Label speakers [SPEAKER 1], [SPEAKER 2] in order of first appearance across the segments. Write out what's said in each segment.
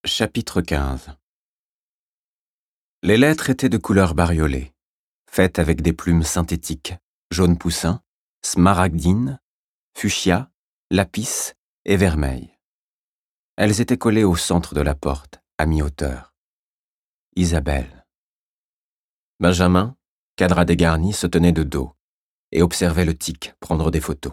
[SPEAKER 1] Chapitre 15. Les lettres étaient de couleur bariolée, faites avec des plumes synthétiques, jaune poussin, smaragdine, fuchsia, lapis et vermeil. Elles étaient collées au centre de la porte, à mi-hauteur. Isabelle. Benjamin, cadre dégarni, se tenait de dos et observait le tic prendre des photos.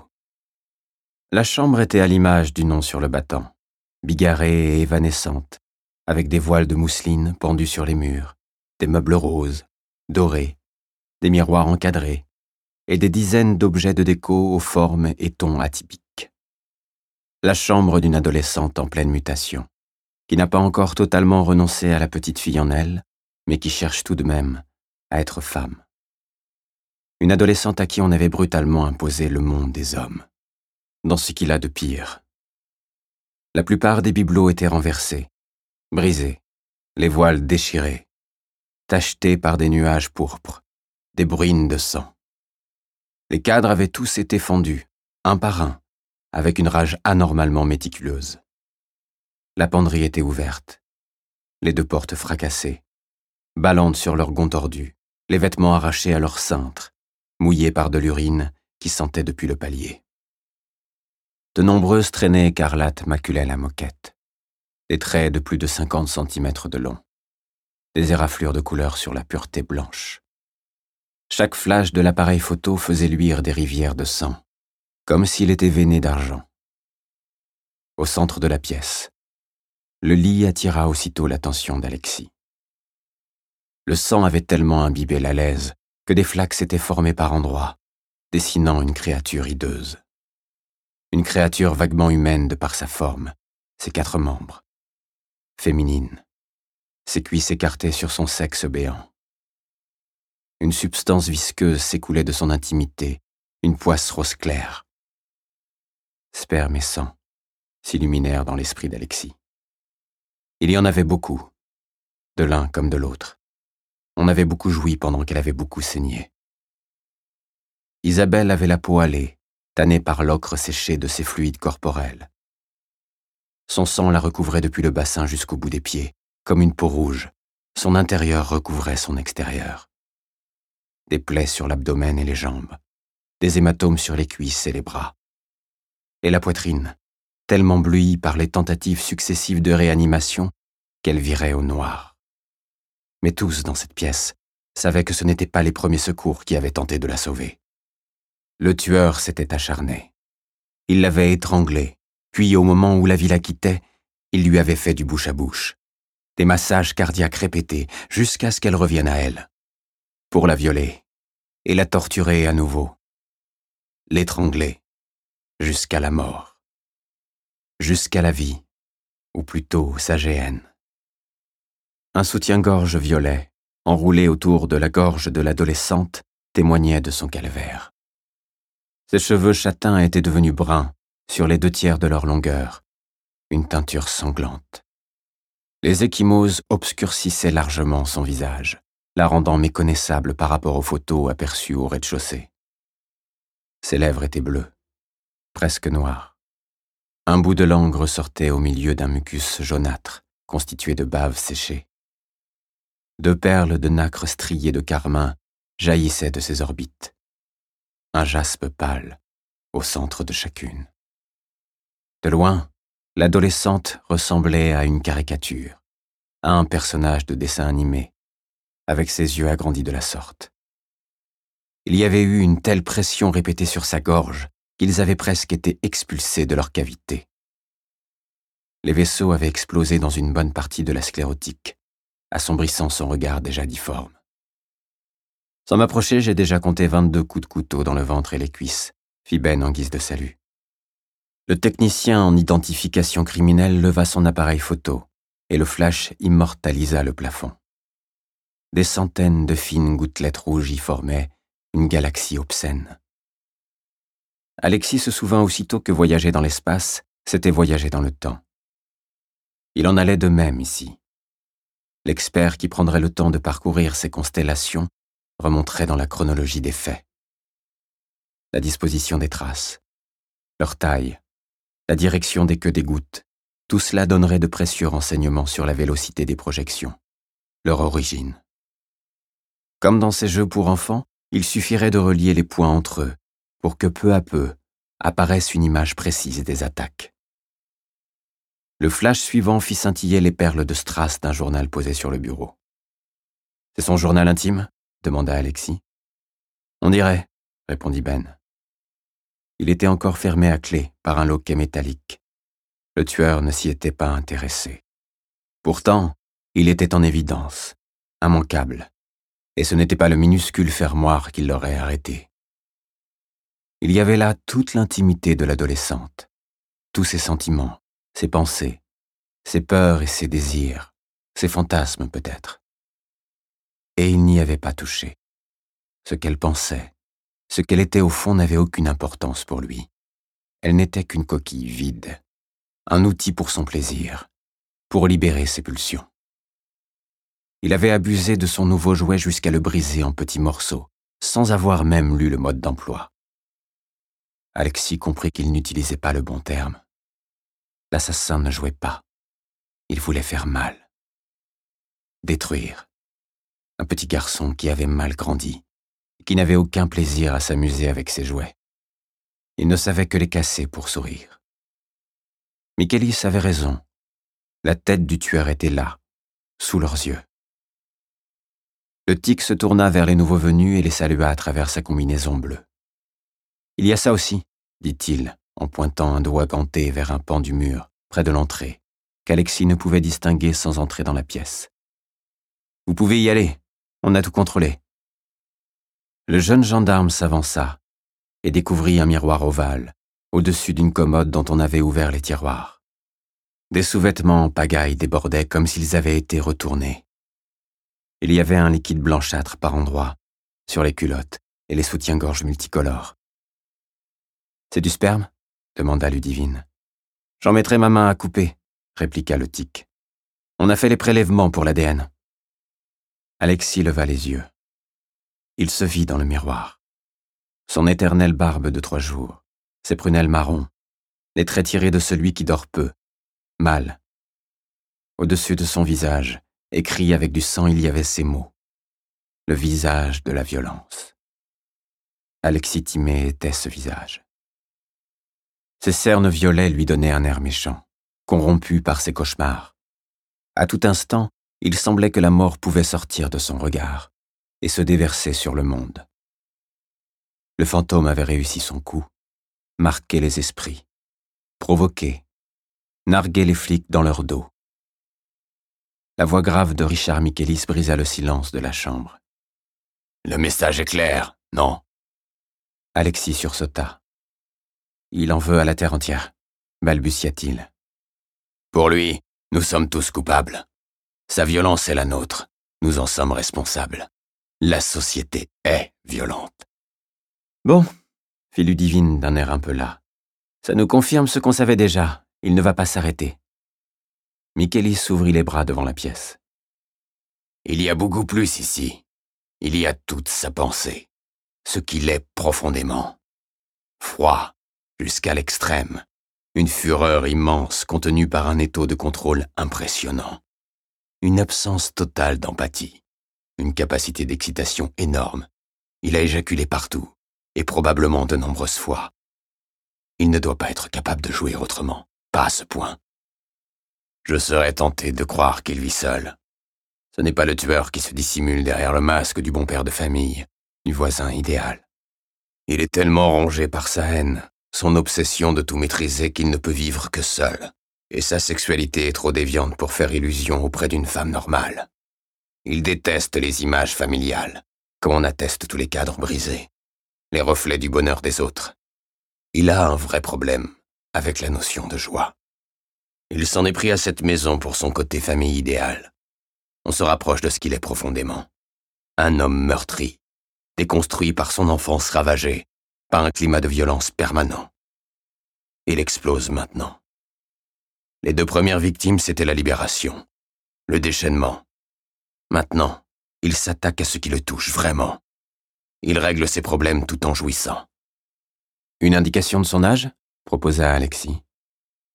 [SPEAKER 1] La chambre était à l'image du nom sur le battant, bigarrée et évanescente, avec des voiles de mousseline pendus sur les murs, des meubles roses, dorés, des miroirs encadrés, et des dizaines d'objets de déco aux formes et tons atypiques. La chambre d'une adolescente en pleine mutation, qui n'a pas encore totalement renoncé à la petite fille en elle, mais qui cherche tout de même à être femme. Une adolescente à qui on avait brutalement imposé le monde des hommes, dans ce qu'il a de pire. La plupart des bibelots étaient renversés, brisés, les voiles déchirés, tachetés par des nuages pourpres, des bruines de sang. Les cadres avaient tous été fendus, un par un, avec une rage anormalement méticuleuse. La penderie était ouverte, les deux portes fracassées, ballantes sur leurs gonds tordus, les vêtements arrachés à leur cintre, mouillés par de l'urine qui sentait depuis le palier. De nombreuses traînées écarlates maculaient la moquette, des traits de plus de 50 centimètres de long, des éraflures de couleur sur la pureté blanche. Chaque flash de l'appareil photo faisait luire des rivières de sang, comme s'il était veiné d'argent. Au centre de la pièce, le lit attira aussitôt l'attention d'Alexis. Le sang avait tellement imbibé la laise que des flaques s'étaient formées par endroits, dessinant une créature hideuse. Une créature vaguement humaine de par sa forme, ses 4 membres. Féminine, ses cuisses écartées sur son sexe béant. Une substance visqueuse s'écoulait de son intimité, une poisse rose claire. Sperme et sang s'illuminèrent dans l'esprit d'Alexis. Il y en avait beaucoup, de l'un comme de l'autre. On avait beaucoup joui pendant qu'elle avait beaucoup saigné. Isabelle avait la peau hâlée, tannée par l'ocre séché de ses fluides corporels. Son sang la recouvrait depuis le bassin jusqu'au bout des pieds, comme une peau rouge. Son intérieur recouvrait son extérieur. Des plaies sur l'abdomen et les jambes, des hématomes sur les cuisses et les bras. Et la poitrine, tellement bleuie par les tentatives successives de réanimation qu'elle virait au noir. Mais tous dans cette pièce savaient que ce n'étaient pas les premiers secours qui avaient tenté de la sauver. Le tueur s'était acharné. Il l'avait étranglée, puis au moment où la vie la quittait, il lui avait fait du bouche à bouche. Des massages cardiaques répétés jusqu'à ce qu'elle revienne à elle. Pour la violer et la torturer à nouveau. L'étrangler jusqu'à la mort. Jusqu'à la vie, ou plutôt sa géhenne. Un soutien-gorge violet, enroulé autour de la gorge de l'adolescente, témoignait de son calvaire. Ses cheveux châtains étaient devenus bruns sur les 2/3 de leur longueur, une teinture sanglante. Les ecchymoses obscurcissaient largement son visage, la rendant méconnaissable par rapport aux photos aperçues au rez-de-chaussée. Ses lèvres étaient bleues, presque noires. Un bout de langue ressortait au milieu d'un mucus jaunâtre, constitué de bave séchée. 2 perles de nacre striées de carmin jaillissaient de ses orbites. Un jaspe pâle au centre de chacune. De loin, l'adolescente ressemblait à une caricature, à un personnage de dessin animé, avec ses yeux agrandis de la sorte. Il y avait eu une telle pression répétée sur sa gorge qu'ils avaient presque été expulsés de leur cavité. Les vaisseaux avaient explosé dans une bonne partie de la sclérotique, assombrissant son regard déjà difforme. Sans m'approcher, j'ai déjà compté 22 coups de couteau dans le ventre et les cuisses, fit Ben en guise de salut. Le technicien en identification criminelle leva son appareil photo, et le flash immortalisa le plafond. Des centaines de fines gouttelettes rouges y formaient une galaxie obscène. Alexis se souvint aussitôt que voyager dans l'espace, c'était voyager dans le temps. Il en allait de même ici. L'expert qui prendrait le temps de parcourir ces constellations remonterait dans la chronologie des faits. La disposition des traces, leur taille, la direction des queues des gouttes, Tout cela donnerait de précieux renseignements sur la vélocité des projections, leur origine. Comme dans ces jeux pour enfants, il suffirait de relier les points entre eux pour que peu à peu apparaisse une image précise des attaques. Le flash suivant fit scintiller les perles de strass d'un journal posé sur le bureau. « C'est son journal intime ?» demanda Alexis. « On dirait, » répondit Ben. Il était encore fermé à clé par un loquet métallique. Le tueur ne s'y était pas intéressé. Pourtant, il était en évidence, immanquable, et ce n'était pas le minuscule fermoir qui l'aurait arrêté. Il y avait là toute l'intimité de l'adolescente, tous ses sentiments, ses pensées, ses peurs et ses désirs, ses fantasmes peut-être. Et il n'y avait pas touché. Ce qu'elle pensait, ce qu'elle était au fond n'avait aucune importance pour lui. Elle n'était qu'une coquille vide, un outil pour son plaisir, pour libérer ses pulsions. Il avait abusé de son nouveau jouet jusqu'à le briser en petits morceaux, sans avoir même lu le mode d'emploi. Alexis comprit qu'il n'utilisait pas le bon terme. L'assassin ne jouait pas. Il voulait faire mal. Détruire. Un petit garçon qui avait mal grandi, qui n'avait aucun plaisir à s'amuser avec ses jouets. Il ne savait que les casser pour sourire. Michaelis avait raison. La tête du tueur était là, sous leurs yeux. Le tic se tourna vers les nouveaux venus et les salua à travers sa combinaison bleue. « Il y a ça aussi, » dit-il, en pointant un doigt ganté vers un pan du mur, près de l'entrée, qu'Alexis ne pouvait distinguer sans entrer dans la pièce. « Vous pouvez y aller, on a tout contrôlé. » Le jeune gendarme s'avança et découvrit un miroir ovale, au-dessus d'une commode dont on avait ouvert les tiroirs. Des sous-vêtements en pagaille débordaient comme s'ils avaient été retournés. Il y avait un liquide blanchâtre par endroits, sur les culottes et les soutiens-gorge multicolores. « C'est du sperme ?» demanda Ludivine. « J'en mettrai ma main à couper », répliqua le tic. « On a fait les prélèvements pour l'ADN. » Alexis leva les yeux. Il se vit dans le miroir. Son éternelle barbe de 3 jours, ses prunelles marron, les traits tirés de celui qui dort peu, mal. Au-dessus de son visage, écrit avec du sang, il y avait ces mots. Le visage de la violence. Alexis Thimé était ce visage. Ses cernes violets lui donnaient un air méchant, corrompu par ses cauchemars. À tout instant, il semblait que la mort pouvait sortir de son regard et se déverser sur le monde. Le fantôme avait réussi son coup, marqué les esprits, provoqué, nargué les flics dans leur dos. La voix grave de Richard Michaelis brisa le silence de la chambre. « Le message est clair, non ?» Alexis sursauta. « Il en veut à la terre entière, » balbutia-t-il. « Pour lui, nous sommes tous coupables. Sa violence est la nôtre, nous en sommes responsables. La société est violente. » « Bon, » fit Ludivine d'un air un peu las. « Ça nous confirme ce qu'on savait déjà, il ne va pas s'arrêter. » Michaelis ouvrit les bras devant la pièce. « Il y a beaucoup plus ici. Il y a toute sa pensée, ce qu'il est profondément. Froid, jusqu'à l'extrême, une fureur immense contenue par un étau de contrôle impressionnant, une absence totale d'empathie, une capacité d'excitation énorme. Il a éjaculé partout, et probablement de nombreuses fois. Il ne doit pas être capable de jouer autrement, pas à ce point. Je serais tenté de croire qu'il vit seul. Ce n'est pas le tueur qui se dissimule derrière le masque du bon père de famille, du voisin idéal. Il est tellement rongé par sa haine, son obsession de tout maîtriser qu'il ne peut vivre que seul, et sa sexualité est trop déviante pour faire illusion auprès d'une femme normale. Il déteste les images familiales, comme en attestent tous les cadres brisés, les reflets du bonheur des autres. Il a un vrai problème avec la notion de joie. Il s'en est pris à cette maison pour son côté famille idéale. On se rapproche de ce qu'il est profondément. Un homme meurtri, déconstruit par son enfance ravagée, par un climat de violence permanent. Il explose maintenant. Les 2 premières victimes, c'était la libération, le déchaînement. Maintenant, il s'attaque à ce qui le touche vraiment. Il règle ses problèmes tout en jouissant. « Une indication de son âge ?» proposa Alexis.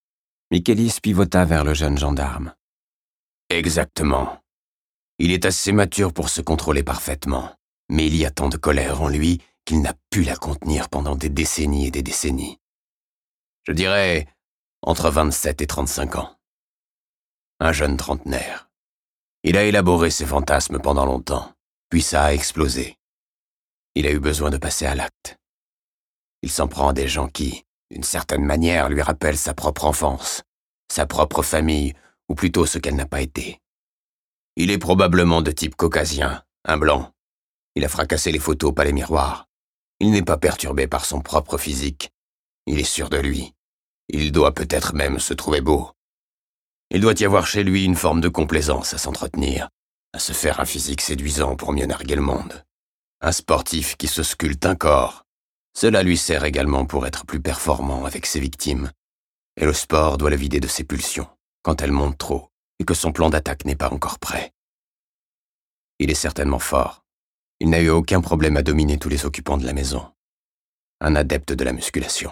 [SPEAKER 1] Michaelis pivota vers le jeune gendarme. Exactement. Il est assez mature pour se contrôler parfaitement, mais il y a tant de colère en lui qu'il n'a pu la contenir pendant des décennies et des décennies. Je dirais entre 27 et 35 ans. Un jeune trentenaire. Il a élaboré ses fantasmes pendant longtemps, puis ça a explosé. Il a eu besoin de passer à l'acte. Il s'en prend à des gens qui, d'une certaine manière, lui rappellent sa propre enfance, sa propre famille, ou plutôt ce qu'elle n'a pas été. Il est probablement de type caucasien, un blanc. Il a fracassé les photos, pas les miroirs. Il n'est pas perturbé par son propre physique. Il est sûr de lui. Il doit peut-être même se trouver beau. Il doit y avoir chez lui une forme de complaisance à s'entretenir, à se faire un physique séduisant pour mieux narguer le monde. Un sportif qui se sculpte un corps. Cela lui sert également pour être plus performant avec ses victimes. Et le sport doit le vider de ses pulsions, quand elles montent trop, et que son plan d'attaque n'est pas encore prêt. Il est certainement fort. Il n'a eu aucun problème à dominer tous les occupants de la maison. Un adepte de la musculation.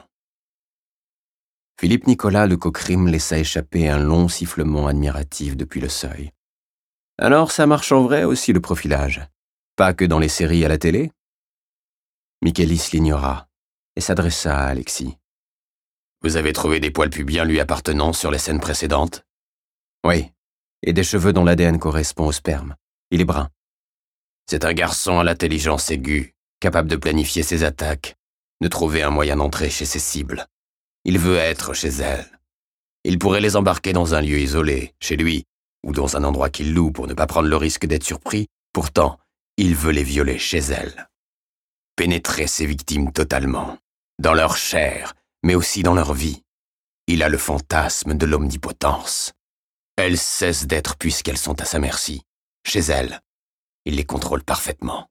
[SPEAKER 1] Philippe Nicolas le Cocrime laissa échapper un long sifflement admiratif depuis le seuil. Alors ça marche en vrai aussi le profilage, pas que dans les séries à la télé? Michaelis l'ignora et s'adressa à Alexis. Vous avez trouvé des poils pubiens lui appartenant sur les scènes précédentes? Oui, et des cheveux dont l'ADN correspond au sperme. Il est brun. C'est un garçon à l'intelligence aiguë, capable de planifier ses attaques, de trouver un moyen d'entrer chez ses cibles. Il veut être chez elles. Il pourrait les embarquer dans un lieu isolé, chez lui, ou dans un endroit qu'il loue pour ne pas prendre le risque d'être surpris. Pourtant, il veut les violer chez elles. Pénétrer ses victimes totalement, dans leur chair, mais aussi dans leur vie. Il a le fantasme de l'omnipotence. Elles cessent d'être puisqu'elles sont à sa merci. Chez elles, il les contrôle parfaitement.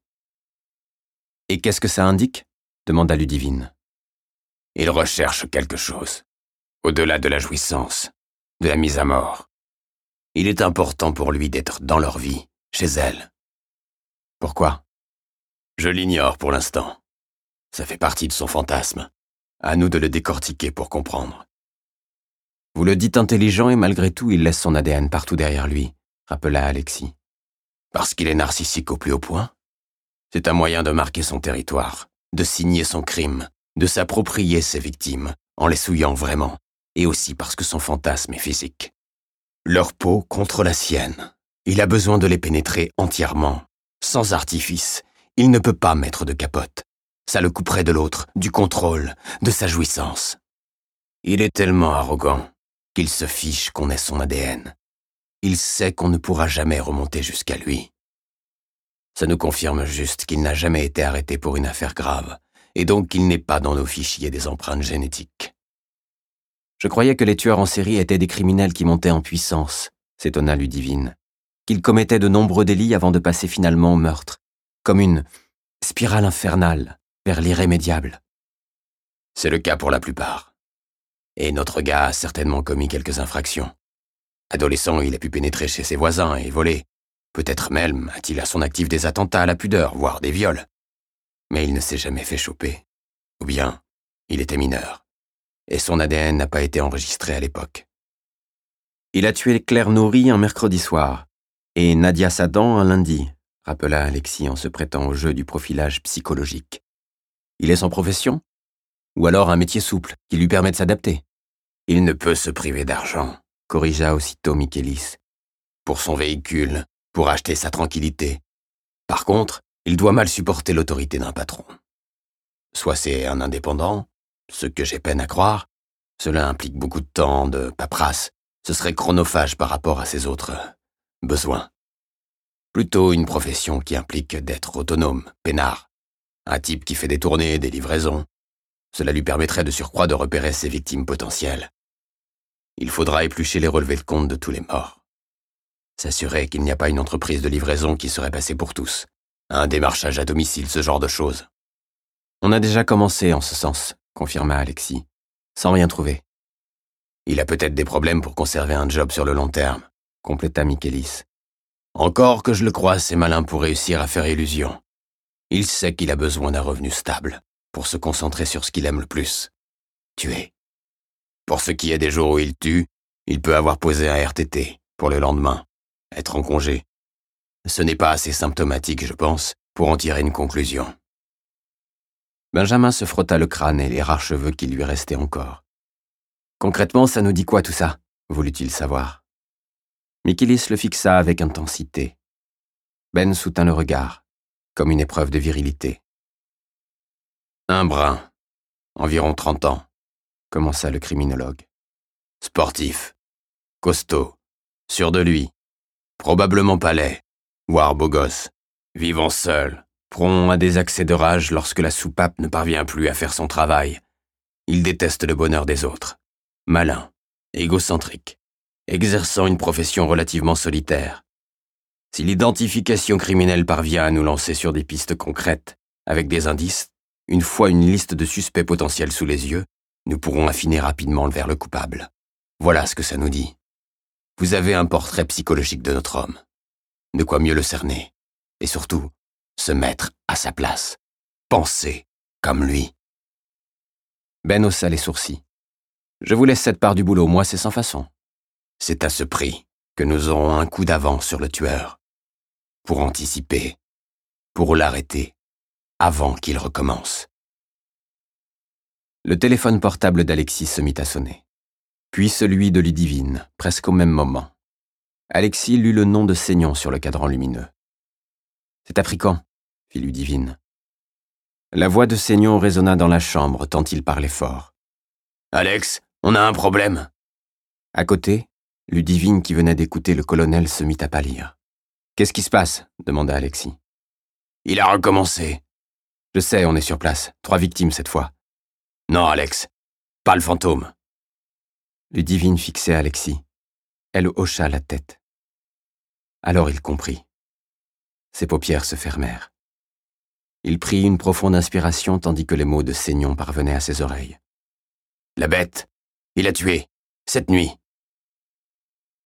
[SPEAKER 1] Et qu'est-ce que ça indique? Demanda Ludivine. Il recherche quelque chose, au-delà de la jouissance, de la mise à mort. Il est important pour lui d'être dans leur vie, chez elles. Pourquoi? Je l'ignore pour l'instant. Ça fait partie de son fantasme. À nous de le décortiquer pour comprendre. Vous le dites intelligent et malgré tout, il laisse son ADN partout derrière lui, rappela Alexis. Parce qu'il est narcissique au plus haut point? C'est un moyen de marquer son territoire, de signer son crime, de s'approprier ses victimes, en les souillant vraiment, et aussi parce que son fantasme est physique. Leur peau contre la sienne. Il a besoin de les pénétrer entièrement, sans artifice. Il ne peut pas mettre de capote. Ça le couperait de l'autre, du contrôle, de sa jouissance. Il est tellement arrogant qu'il se fiche qu'on ait son ADN. Il sait qu'on ne pourra jamais remonter jusqu'à lui. Ça nous confirme juste qu'il n'a jamais été arrêté pour une affaire grave, et donc qu'il n'est pas dans nos fichiers des empreintes génétiques. Je croyais que les tueurs en série étaient des criminels qui montaient en puissance, s'étonna Ludivine, qu'ils commettaient de nombreux délits avant de passer finalement au meurtre, comme une spirale infernale vers l'irrémédiable. C'est le cas pour la plupart. Et notre gars a certainement commis quelques infractions. Adolescent, il a pu pénétrer chez ses voisins et voler. Peut-être même a-t-il à son actif des attentats à la pudeur, voire des viols. Mais il ne s'est jamais fait choper. Ou bien, il était mineur. Et son ADN n'a pas été enregistré à l'époque. Il a tué Claire Nourri un mercredi soir, et Nadia Sadan un lundi, rappela Alexis en se prêtant au jeu du profilage psychologique. Il est sans profession? Ou alors un métier souple, qui lui permet de s'adapter? Il ne peut se priver d'argent, corrigea aussitôt Michaelis. Pour son véhicule, pour acheter sa tranquillité. Par contre, il doit mal supporter l'autorité d'un patron. Soit c'est un indépendant, ce que j'ai peine à croire, cela implique beaucoup de temps, de paperasse, ce serait chronophage par rapport à ses autres besoins. Plutôt une profession qui implique d'être autonome, peinard, un type qui fait des tournées, des livraisons. Cela lui permettrait de surcroît de repérer ses victimes potentielles. Il faudra éplucher les relevés de compte de tous les morts. S'assurer qu'il n'y a pas une entreprise de livraison qui serait passée pour tous. Un démarchage à domicile, ce genre de choses. On a déjà commencé en ce sens, confirma Alexis, sans rien trouver. Il a peut-être des problèmes pour conserver un job sur le long terme, compléta Michaelis. Encore que je le crois assez malin pour réussir à faire illusion. Il sait qu'il a besoin d'un revenu stable pour se concentrer sur ce qu'il aime le plus. Tuer. Pour ce qui est des jours où il tue, Il peut avoir posé un RTT pour le lendemain, être en congé. Ce n'est pas assez symptomatique, je pense, pour en tirer une conclusion. Benjamin se frotta le crâne et les rares cheveux qui lui restaient encore. Concrètement, ça nous dit quoi tout ça ? Voulut-il savoir. Mikilis le fixa avec intensité. Ben soutint le regard, comme une épreuve de virilité. Un brun, environ 30 ans, commença le criminologue. Sportif, costaud, sûr de lui, probablement pas laid, voire beau gosse, vivant seul, prompt à des accès de rage lorsque la soupape ne parvient plus à faire son travail. Il déteste le bonheur des autres. Malin, égocentrique, exerçant une profession relativement solitaire. Si l'identification criminelle parvient à nous lancer sur des pistes concrètes, avec des indices, une fois une liste de suspects potentiels sous les yeux, nous pourrons affiner rapidement vers le coupable. Voilà ce que ça nous dit. Vous avez un portrait psychologique de notre homme. De quoi mieux le cerner. Et surtout, se mettre à sa place. Penser comme lui. Ben haussa les sourcils. Je vous laisse cette part du boulot, moi c'est sans façon. C'est à ce prix que nous aurons un coup d'avance sur le tueur. Pour anticiper, pour l'arrêter, avant qu'il recommence. Le téléphone portable d'Alexis se mit à sonner. Puis celui de Ludivine, presque au même moment. Alexis lut le nom de Seignon sur le cadran lumineux. « C'est appris quand ?» fit Ludivine. La voix de Seignon résonna dans la chambre tant il parlait fort. « Alex, on a un problème !» À côté, Ludivine qui venait d'écouter le colonel se mit à pâlir. « Qu'est-ce qui se passe ?» demanda Alexis. « Il a recommencé. »« Je sais, on est sur place. 3 victimes cette fois. »« Non, Alex, pas le fantôme. » Ludivine fixait Alexis. Elle hocha la tête. Alors il comprit. Ses paupières se fermèrent. Il prit une profonde inspiration tandis que les mots de Seignon parvenaient à ses oreilles. « La bête, il a tué, cette nuit.